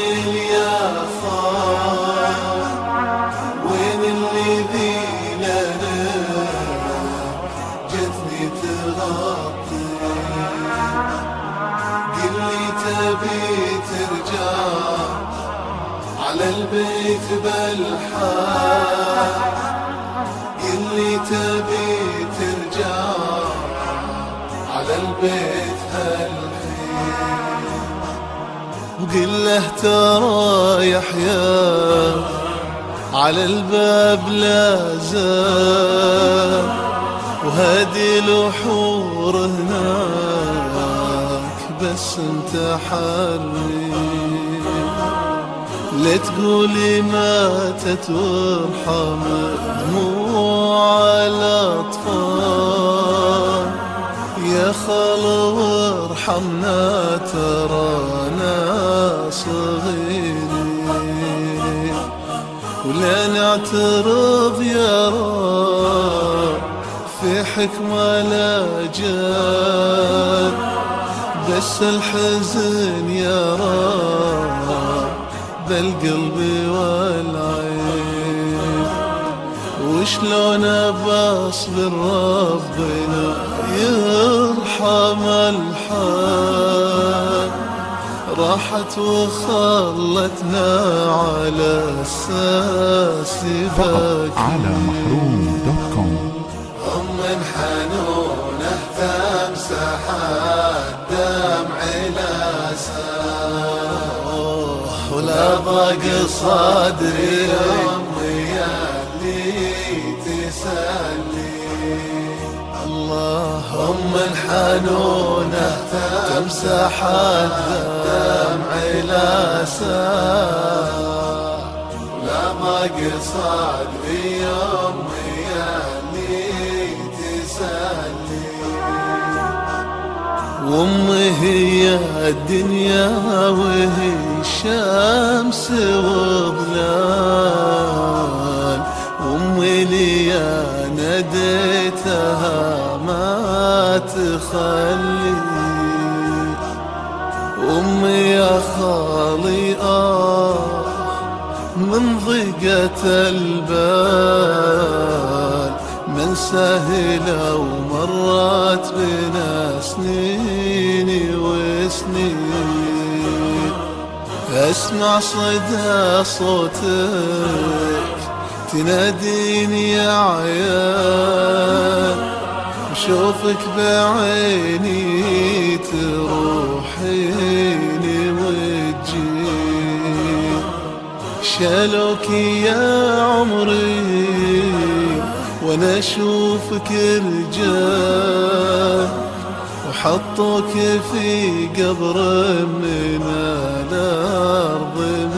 اليافار وين اللي ذي لنا جتني تغطي قل لي تبي ترجع على البيت بالحال قل لي تبي ترجع على البيت هالحين وقل له ترى يحيى على الباب لا زال وهدي الوحور هناك بس انت حري لا تقولي ماتت وارحم دموع الأطفال يا خال وارحمنا ترانا صغيرين ولا نعترض يا رب في حكمة لا جاد بس الحزن يا رب بالقلب والعين وشلون بصبر ربنا يرحم الحال راحت وخلتنا على اساس فقط على محروم.com. من حنونه تمسح الدمع لسان ولا ضاق صدري أمي اللي تسلي اللهم حنونه تمسح الدمع لسان ولا ضاق صدري أمي اللي تسلي وامي هي الدنيا وهي الشمس وظلال وامي لي ناديتها ما تخلي امي يا خالي من ضيقة البال من سهلة ومرت بنا سنين وسنين أسمع صدى صوتك تناديني يا عيال وشوفك بعيني تروحيني وتجيني شالوك يا عمري وانا اشوفك رجال وحطوك في قبر من الارض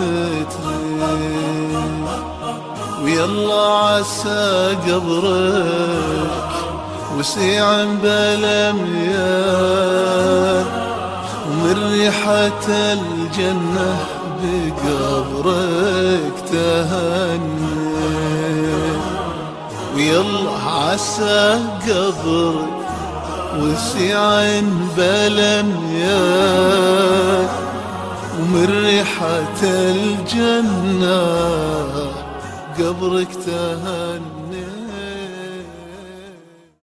مترين ويلا عسى قبرك وسيع بلا مياه ومن ريحة الجنة بقبرك تهني ويلا عسى قبرك وسيع بلا مياه ومن ريحة الجنة قبرك تهني